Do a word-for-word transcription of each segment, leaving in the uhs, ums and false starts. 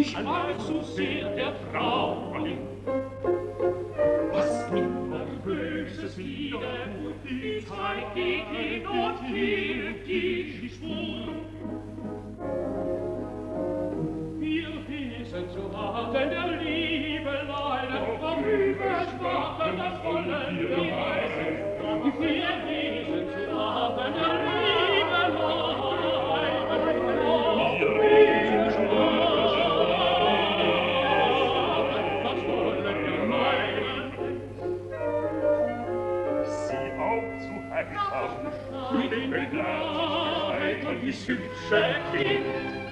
ich allzu sehr der Frauen. Was immer Böses wieder, die Zeit geht hin und hin, die Spur. Wir wissen zu warten der Liebe leiden, worüber sprachen das wollen wir weisen. Wir wissen zu warten der Liebe leiden, wir wissen zu warten, das wollen wir meinen. Sie aufzuheitern, mit den Begleitern die hübsche Kind.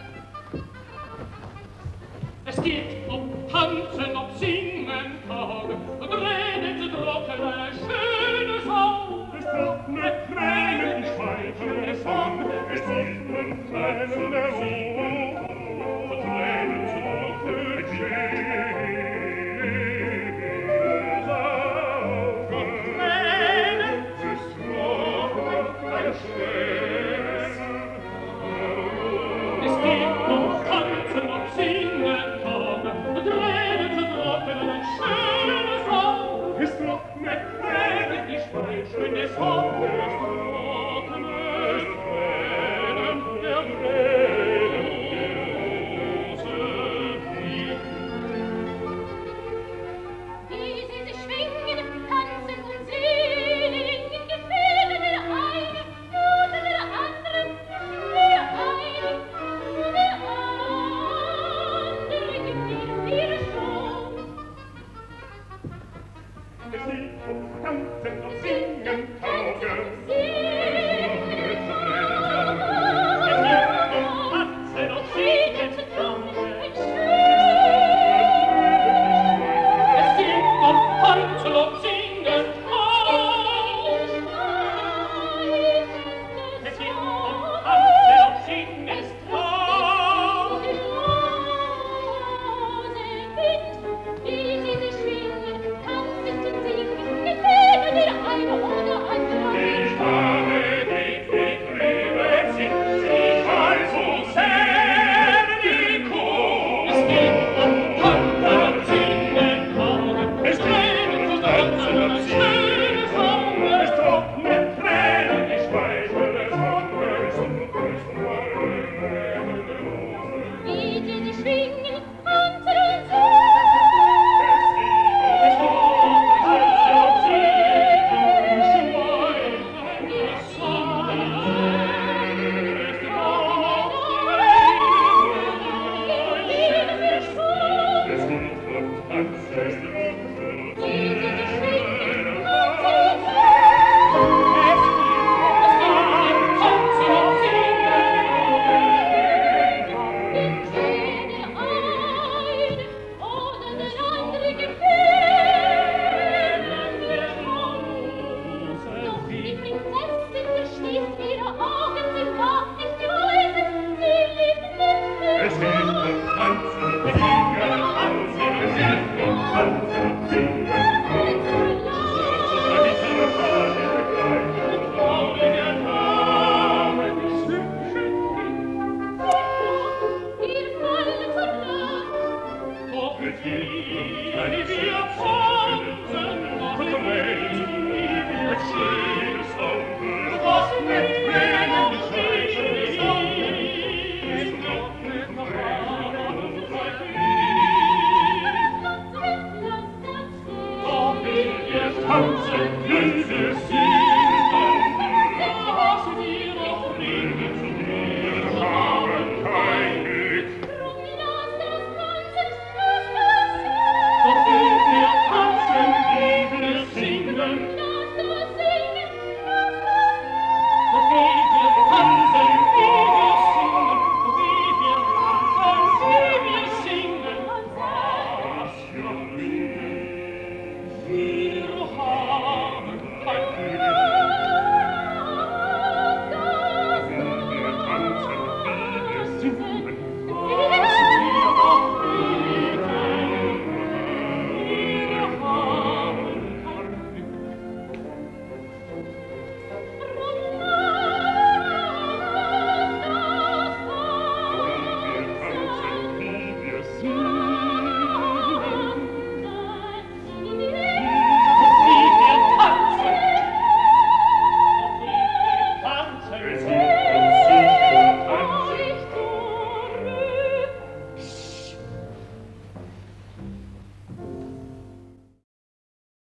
Es geht ob Tanzen, ob Singen, Tage, und Reden zu trockene, schöne Sau. es trocknet Tränen, die Schweife, es